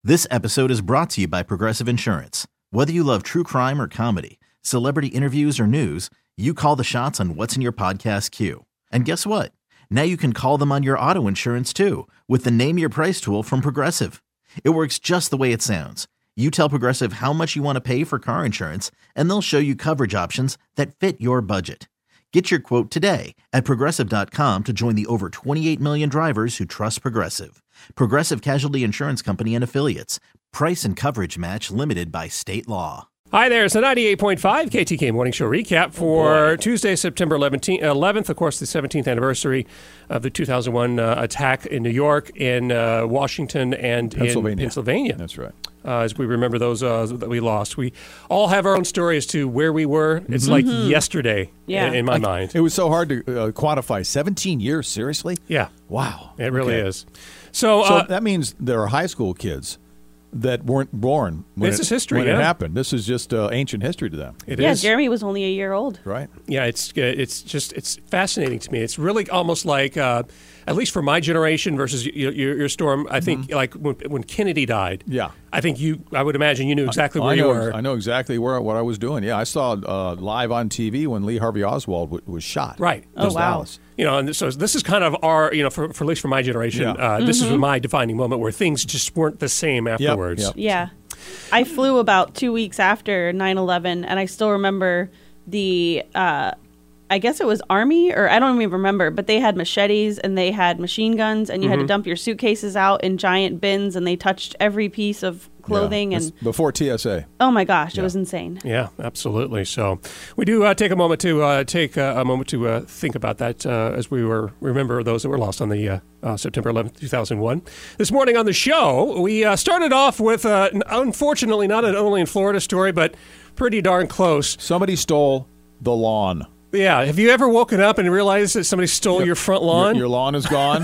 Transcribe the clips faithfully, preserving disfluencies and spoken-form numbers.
This episode is brought to you by Progressive Insurance. Whether you love true crime or comedy, celebrity interviews or news, you call the shots on what's in your podcast queue. And guess what? Now you can call them on your auto insurance too with the Name Your Price tool from Progressive. It works just the way it sounds. You tell Progressive how much you want to pay for car insurance, and they'll show you coverage options that fit your budget. Get your quote today at Progressive dot com to join the over twenty-eight million drivers who trust Progressive. Progressive Casualty Insurance Company and Affiliates. Price and coverage match limited by state law. Hi there, it's the ninety-eight point five K T K Morning Show recap for oh Tuesday, September eleventh, of course, the seventeenth anniversary of the two thousand one uh, attack in New York, in uh, Washington, and Pennsylvania. in Pennsylvania. That's right. Uh, as we remember those uh, that we lost. We all have our own story as to where we were. It's mm-hmm. like yesterday yeah. in, in my like, mind. It was so hard to uh, quantify. seventeen years, seriously? Yeah. Wow. It really okay. is. So, so uh, that means there are high school kids that weren't born when, this it, is history, when yeah. it happened. This is just uh, ancient history to them. It yeah, is. Jeremy was only a year old. Right. Yeah, it's it's just it's fascinating to me. It's really almost like, uh, at least for my generation versus your, your, your storm, I think mm-hmm. like when, when Kennedy died. Yeah. I think you, I would imagine you knew exactly I, where I know, you were. I know exactly where what I was doing. Yeah, I saw uh, live on T V when Lee Harvey Oswald w- was shot. Right. Oh, wow. Dallas. You know, and so this is kind of our, you know, for, for at least for my generation, Yeah. uh, mm-hmm. this is my defining moment where things just weren't the same afterwards. Yep, yep. Yeah. I flew about two weeks after nine eleven, and I still remember the, uh, I guess it was Army, or I don't even remember, but they had machetes and they had machine guns, and you Mm-hmm. had to dump your suitcases out in giant bins, and they touched every piece of clothing. Yeah. and It's before T S A. Oh my gosh, Yeah. it was insane. Yeah, absolutely. So we do uh, take a moment to uh, take uh, a moment to uh, think about that uh, as we were remember those that were lost on the uh, uh, September eleventh, two thousand one. This morning on the show, we uh, started off with, uh, unfortunately, not an only in Florida story, but pretty darn close. Somebody stole the lawn. Yeah. Have you ever woken up and realized that somebody stole Yep. your front lawn? Your, your lawn is gone.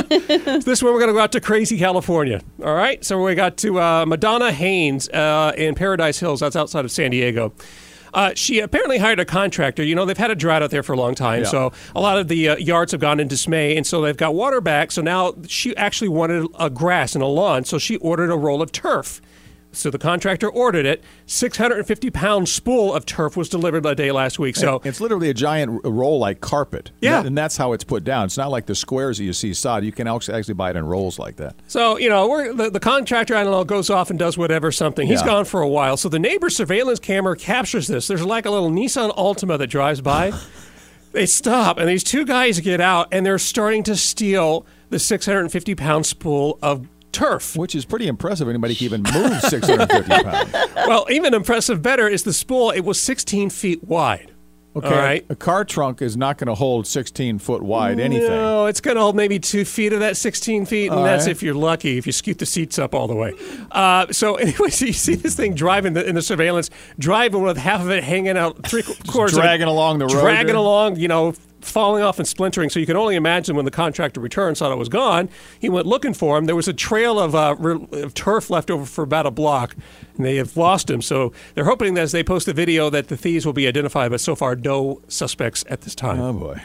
This one, we're going to go out to crazy California. All right. So we got to uh, Madonna Haynes uh, in Paradise Hills. That's outside of San Diego. Uh, she apparently hired a contractor. You know, they've had a drought out there for a long time. Yeah. So a lot of the uh, yards have gone in dismay. And so they've got water back. So now she actually wanted a grass and a lawn. So she ordered a roll of turf. So the contractor ordered it. six hundred fifty pound spool of turf was delivered a day last week. So it's literally a giant r- roll like carpet. Yeah. And that's how it's put down. It's not like the squares that you see sod. You can actually actually buy it in rolls like that. So, you know, we're, the, the contractor, I don't know, goes off and does whatever, something. He's Yeah. gone for a while. So the neighbor's surveillance camera captures this. There's like a little Nissan Altima that drives by. They stop, and these two guys get out, and they're starting to steal the six hundred fifty pound spool of turf. Which is pretty impressive. Anybody can even move six hundred fifty pounds. Well, even impressive better is the spool. It was sixteen feet wide. Okay. All right. A car trunk is not going to hold sixteen foot wide anything. No, it's going to hold maybe two feet of that sixteen feet, and All that's right. if you're lucky, if you scoot the seats up all the way. Uh, so anyway, so you see this thing driving the, in the surveillance, driving with half of it hanging out, three quarters of it dragging along the road dragging there. along, you know, falling off and splintering. So you can only imagine when the contractor returned, saw it was gone, he went looking for him. There was a trail of, uh, re- of turf left over for about a block, and they have lost him. So they're hoping that as they post the video that the thieves will be identified, but so far no suspects at this time. Oh, boy.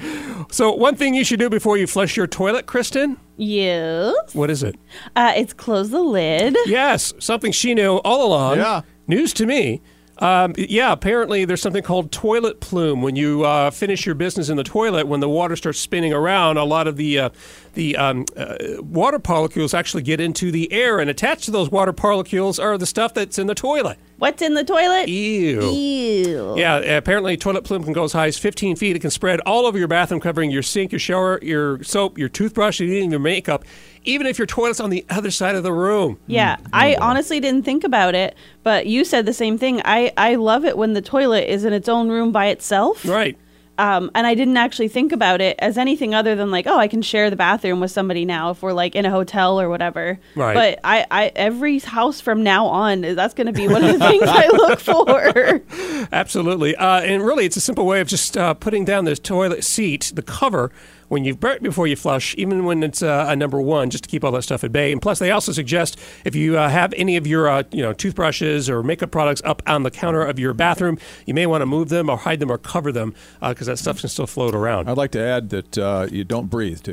So one thing you should do before you flush your toilet, Kristen, Yes. what is it? Uh, it's close the lid. Yes, something she knew all along. Yeah. News to me. Um, yeah, apparently there's something called toilet plume. When you uh, finish your business in the toilet, when the water starts spinning around, a lot of the uh, the um, uh, water molecules actually get into the air, and attached to those water molecules are the stuff that's in the toilet. What's in the toilet? Ew. Ew. Yeah, apparently toilet plume can go as high as fifteen feet. It can spread all over your bathroom, covering your sink, your shower, your soap, your toothbrush, and even your makeup, even if your toilet's on the other side of the room. Yeah, I honestly didn't think about it, but you said the same thing. I, I love it when the toilet is in its own room by itself. Right. Um, and I didn't actually think about it as anything other than like, oh, I can share the bathroom with somebody now if we're like in a hotel or whatever. Right. But I, I every house from now on, that's going to be one of the things I look for. Absolutely. Uh, and really, it's a simple way of just uh, putting down the toilet seat, the cover, when you right before you flush, even when it's uh, a number one, just to keep all that stuff at bay. And plus, they also suggest if you uh, have any of your uh, you know toothbrushes or makeup products up on the counter of your bathroom, you may want to move them or hide them or cover them because uh, that stuff can still float around. I'd like to add that uh, you don't breathe, too.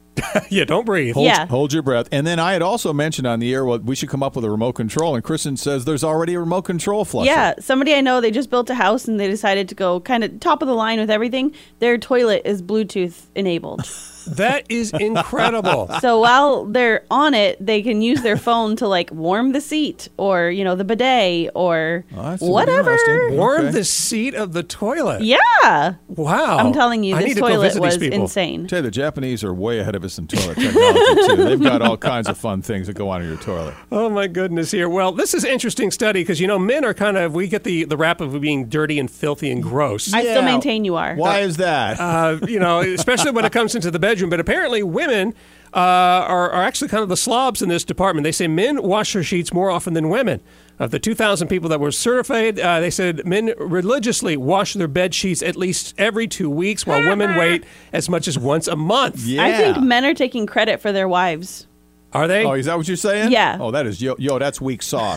Yeah, don't breathe. Hold, Yeah. hold your breath. And then I had also mentioned on the air, well, we should come up with a remote control. And Kristen says there's already a remote control flusher. Yeah, somebody I know, they just built a house and they decided to go kind of top of the line with everything. Their toilet is Bluetooth enabled. That is incredible. So while they're on it, they can use their phone to like warm the seat or, you know, the bidet or Oh, that's whatever. interesting. Warm Okay. the seat of the toilet. Yeah. Wow. I'm telling you, I need this to go toilet visit these was people. insane. Tell you, the Japanese are way ahead of us in toilet technology, too. They've got all kinds of fun things that go on in your toilet. Oh, my goodness here. Well, this is an interesting study because, you know, men are kind of, we get the, the rap of being dirty and filthy and gross. I Yeah. still maintain you are. Why is that? uh, you know, especially when it comes into the bedroom. But apparently women uh, are, are actually kind of the slobs in this department. They say men wash their sheets more often than women. Of the two thousand people that were certified, uh, they said men religiously wash their bed sheets at least every two weeks, while women wait as much as once a month. yeah. I think men are taking credit for their wives. Are they? Oh, is that what you're saying? Yeah. Oh, that is, yo, yo that's weak sauce.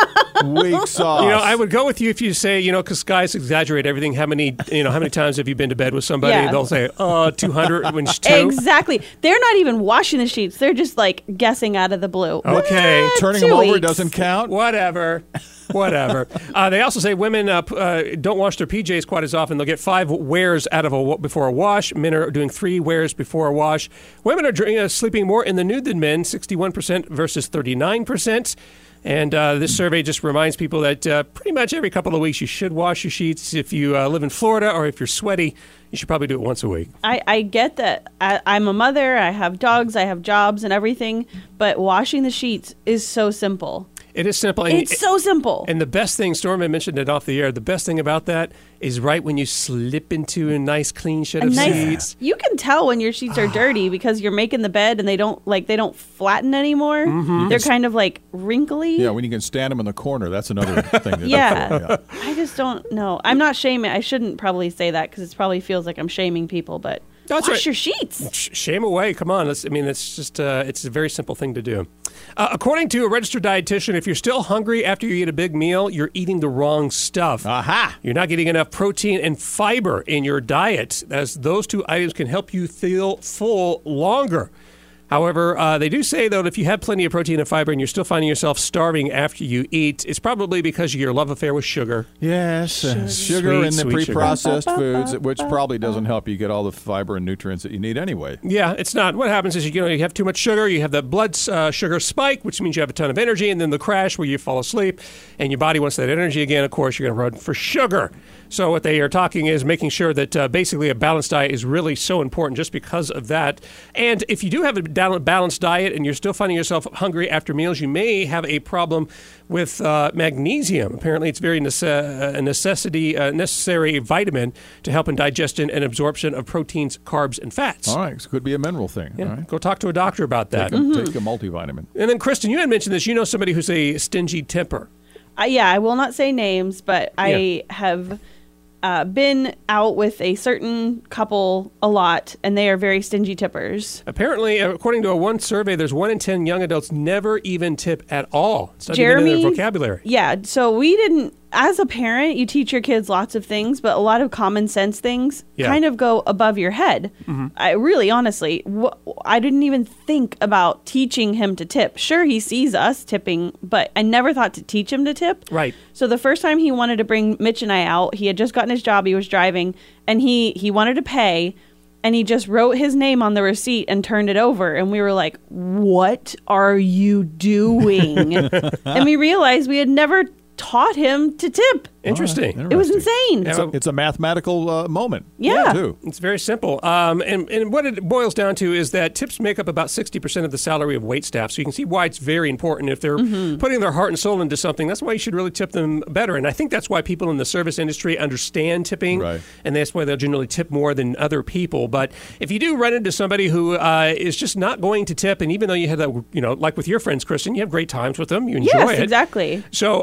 Weak sauce. You know, I would go with you if you say, you know, because guys exaggerate everything. How many, you know, how many times have you been to bed with somebody? Yeah. They'll say, oh, two hundred when it's two. Exactly. They're not even washing the sheets. They're just like guessing out of the blue. Okay. Eh, Turning two them over weeks. doesn't count. Whatever. Whatever. uh, they also say women uh, p- uh, don't wash their P Js quite as often. They'll get five wears out of a wa- before a wash. Men are doing three wears before a wash. Women are dr- uh, sleeping more in the nude than men, sixty-one percent versus thirty-nine percent. And uh, this survey just reminds people that uh, pretty much every couple of weeks you should wash your sheets. If you uh, live in Florida or if you're sweaty, you should probably do it once a week. I, I get that I, I'm a mother, I have dogs, I have jobs and everything, but washing the sheets is so simple. It is simple. And It's so simple. And the best thing, Storm, I mentioned it off the air, the best thing about that is right when you slip into a nice clean shed A of nice- sheets. You can tell when your sheets are dirty because you're making the bed and they don't like they don't flatten anymore. Mm-hmm. They're kind of like wrinkly. Yeah, when you can stand them in the corner, that's another thing. To Yeah. look for, I just don't know. I'm not shaming. I shouldn't probably say that because it probably feels like I'm shaming people, but That's wash right. your sheets. Sh- Shame away. Come on. Let's, I mean, it's just uh, it's a very simple thing to do. Uh, according to a registered dietitian, if you're still hungry after you eat a big meal, you're eating the wrong stuff. Aha! You're not getting enough protein and fiber in your diet, as those two items can help you feel full longer. However, uh, they do say, though, that if you have plenty of protein and fiber and you're still finding yourself starving after you eat, it's probably because of your love affair with sugar. Yes, uh, sugar, Sweet, in the sweet sugar. pre-processed foods, which probably doesn't help you get all the fiber and nutrients that you need anyway. Yeah, it's not. What happens is you know you have too much sugar, you have the blood uh, sugar spike, which means you have a ton of energy, and then the crash where you fall asleep, and your body wants that energy again. Of course, you're going to run for sugar. So what they are talking is making sure that uh, basically a balanced diet is really so important just because of that. And if you do have a da- balanced diet and you're still finding yourself hungry after meals, you may have a problem with uh, magnesium. Apparently, it's very nece- a necessity, uh, necessary vitamin to help in digestion and absorption of proteins, carbs, and fats. All right, so it could be a mineral thing. Yeah, All right. go talk to a doctor about that. Take, a, take a multivitamin. And then, Kristen, you had mentioned this. You know somebody who's a stingy temper. Uh, yeah, I will not say names, but I Yeah. have uh, been out with a certain couple a lot, and they are very stingy tippers. Apparently, according to a one survey, there's one in ten young adults never even tip at all. It's not Jeremy, even in their vocabulary. Yeah, so we didn't. As a parent, you teach your kids lots of things, but a lot of common sense things Yeah. kind of go above your head. Mm-hmm. I really, honestly, wh- I didn't even think about teaching him to tip. Sure, he sees us tipping, but I never thought to teach him to tip. Right. So the first time he wanted to bring Mitch and I out, he had just gotten his job, he was driving, and he he wanted to pay, and he just wrote his name on the receipt and turned it over, and we were like, "What are you doing?" And we realized we had never taught him to tip. Interesting. All right, It was interesting. insane. Yeah. It's a, it's a mathematical uh, moment. Yeah. Too. It's very simple. Um, and, and what it boils down to is that tips make up about sixty percent of the salary of wait staff. So you can see why it's very important. If they're Mm-hmm. putting their heart and soul into something, that's why you should really tip them better. And I think that's why people in the service industry understand tipping. Right. And that's why they'll generally tip more than other people. But if you do run into somebody who uh, is just not going to tip, and even though you had that, you know, like with your friends, Kristen, you have great times with them, you enjoy Yes, it. exactly. So, you know, a couple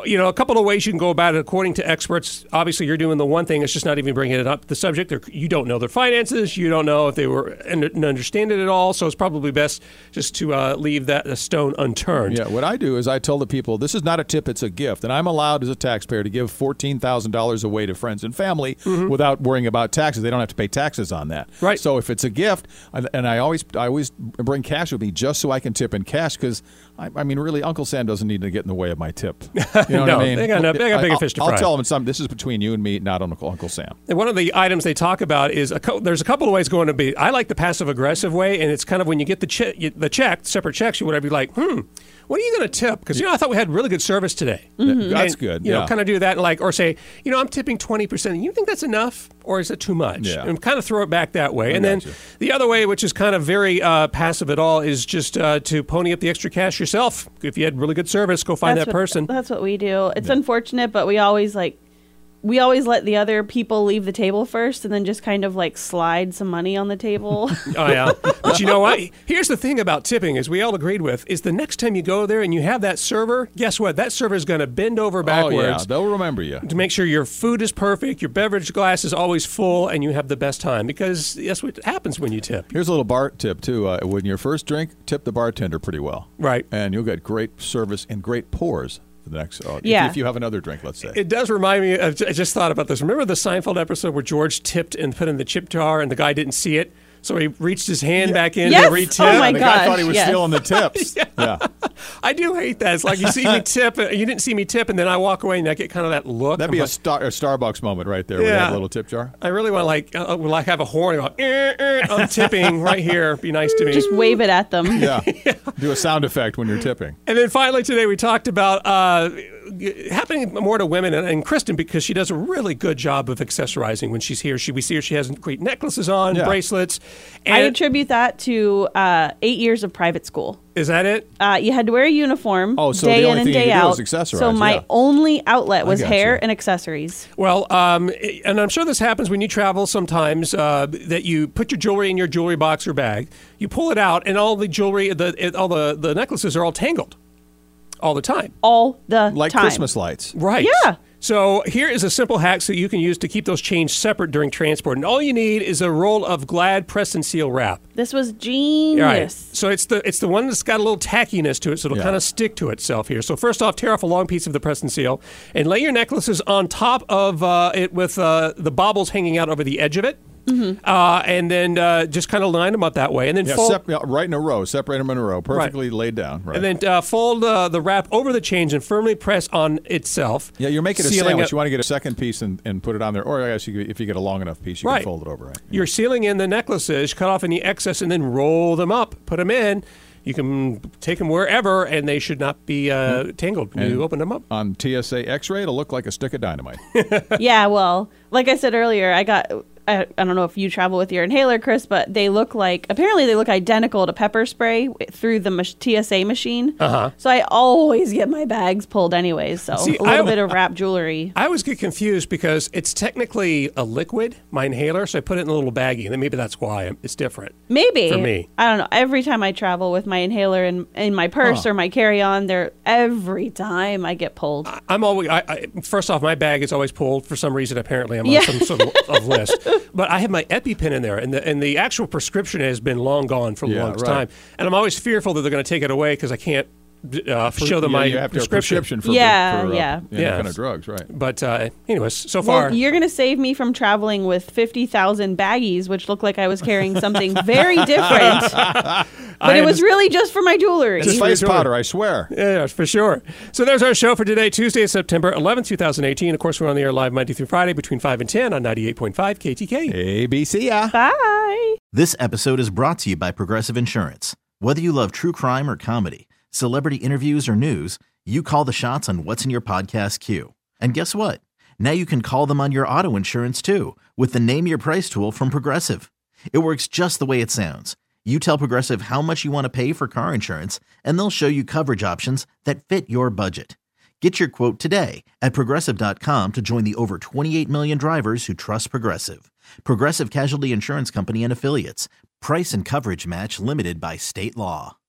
couple of ways you can go about it according to experts. Obviously, you're doing the one thing. It's just not even bringing it up the subject. They're, you don't know their finances. You don't know if they were and understand it at all. So it's probably best just to uh, leave that a stone unturned. Yeah, what I do is I tell the people, this is not a tip, it's a gift. And I'm allowed as a taxpayer to give fourteen thousand dollars away to friends and family mm-hmm. without worrying about taxes. They don't have to pay taxes on that. Right. So if it's a gift, and I always I always bring cash with me just so I can tip in cash because, I, I mean, really, Uncle Sam doesn't need to get in the way of my tip. You know no, what I mean? they got, no, they got bigger I'll, fish to fry. I'll tell them some, this is between you and me, not Uncle, Uncle Sam. And one of the items they talk about is a co- there's a couple of ways going to be. I like the passive aggressive way, and it's kind of when you get the che- the check, separate checks or whatever, you're like, hmm, what are you going to tip? Because, you know, I thought we had really good service today. Mm-hmm. That's and, good. You yeah. know, kind of do that, and like, or say, you know, I'm tipping twenty percent. You think that's enough, or is it too much? Yeah. And kind of throw it back that way. I and then you. the other way, which is kind of very uh, passive at all, is just uh, to pony up the extra cash yourself. If you had really good service, go find that's that what, person. That's what we do. It's Yeah. unfortunate, but we always like we always let the other people leave the table first and then just kind of like slide some money on the table. Oh, yeah. But you know what? Here's the thing about tipping, as we all agreed with, is the next time you go there and you have that server, guess what? That server is going to bend over backwards. Oh, yeah. They'll remember you. To make sure your food is perfect, your beverage glass is always full, and you have the best time. Because that's what happens when you tip. Here's a little bar tip, too. Uh, when your first drink, tip the bartender pretty well. Right. And you'll get great service and great pours. The next, uh, yeah. if, if you have another drink, let's say. It does remind me of, I just thought about this. Remember the Seinfeld episode where George tipped and put in the chip jar and the guy didn't see it? So he reached his hand back in Yes! to re-tip. Oh, my the gosh, guy thought he was yes. stealing the tips. Yeah. yeah. I do hate that. It's like you see me tip, you didn't see me tip, and then I walk away and I get kind of that look. That'd I'm be a, like, star, a Starbucks moment right there with Yeah. that little tip jar. I really want to like, uh, like have a horn. Like, eh, eh, I'm tipping right here. Be nice to me. Just wave it at them. Yeah. Do a sound effect when you're tipping. And then finally today we talked about uh, happening more to women and, and Kristen because she does a really good job of accessorizing when she's here. She we see her. She has great necklaces on, Yeah. bracelets. And I attribute that to uh, eight years of private school. Is that it? Uh, you had to wear a uniform Oh, so day the in only and thing you day could do out. was accessorize, So my yeah. only outlet was I hair gotcha. and accessories. Well, um, and I'm sure this happens when you travel sometimes, uh, that you put your jewelry in your jewelry box or bag, you pull it out, and all the jewelry, the it, all the, the necklaces are all tangled all the time. All the Like time. Christmas lights. Right. Yeah. So here is a simple hack so you can use to keep those chains separate during transport. And all you need is a roll of Glad press and seal wrap. This was genius. Right. So it's the it's the one that's got a little tackiness to it, so it'll Yeah. kind of stick to itself here. So first off, tear off a long piece of the press and seal and lay your necklaces on top of uh, it with uh, the baubles hanging out over the edge of it. Mm-hmm. Uh, and then uh, just kind of line them up that way. And then Yeah, fold, sep- yeah, right in a row. Separate them in a row. Perfectly laid down. Right. and then uh, fold uh, the wrap over the chains and firmly press on itself. yeah, you're making a sealing sandwich. up- You want to get a second piece and, and put it on there. Or I guess you could, if you get a long enough piece, you Right. can fold it over. Right. You're sealing in the necklaces, cut off any excess, and then roll them up. Put them in. You can take them wherever, and they should not be uh, tangled when you And- open them up. On T S A X-ray, it'll look like a stick of dynamite. Yeah, well, like I said earlier, I got. I, I don't know if you travel with your inhaler, Chris, but they look like, apparently they look identical to pepper spray through the mach- T S A machine. Uh-huh. So I always get my bags pulled anyways. So See, a little I- bit of wrap jewelry. I always get confused because it's technically a liquid, my inhaler, so I put it in a little baggie, and then maybe that's why it's different. Maybe. For me. I don't know. Every time I travel with my inhaler in, in my purse Huh. or my carry-on, there every time I get pulled. I'm always, I, I, first off, my bag is always pulled for some reason. Apparently, I'm Yeah. on some sort of, of list. But I have my EpiPen in there, and the and the actual prescription has been long gone for the Yeah, longest right. time. And I'm always fearful that they're going to take it away because I can't uh, show them Yeah, my you have to have a prescription. prescription for, Yeah, for uh, yeah. you know, Yeah. kind of drugs, right? But uh, anyways, so far, Well, you're going to save me from traveling with fifty thousand baggies, which looked like I was carrying something very different. But I it was understand- really just for my jewelry. It's face powder, I swear. Yeah, yeah, for sure. So there's our show for today, Tuesday, September eleventh, twenty eighteen. Of course, we're on the air live Monday through Friday between five and ten on ninety-eight point five K T K. A B C, yeah. Bye. This episode is brought to you by Progressive Insurance. Whether you love true crime or comedy, celebrity interviews or news, you call the shots on what's in your podcast queue. And guess what? Now you can call them on your auto insurance too with the Name Your Price tool from Progressive. It works just the way it sounds. You tell Progressive how much you want to pay for car insurance, and they'll show you coverage options that fit your budget. Get your quote today at Progressive dot com to join the over twenty-eight million drivers who trust Progressive. Progressive Casualty Insurance Company and Affiliates. Price and coverage match limited by state law.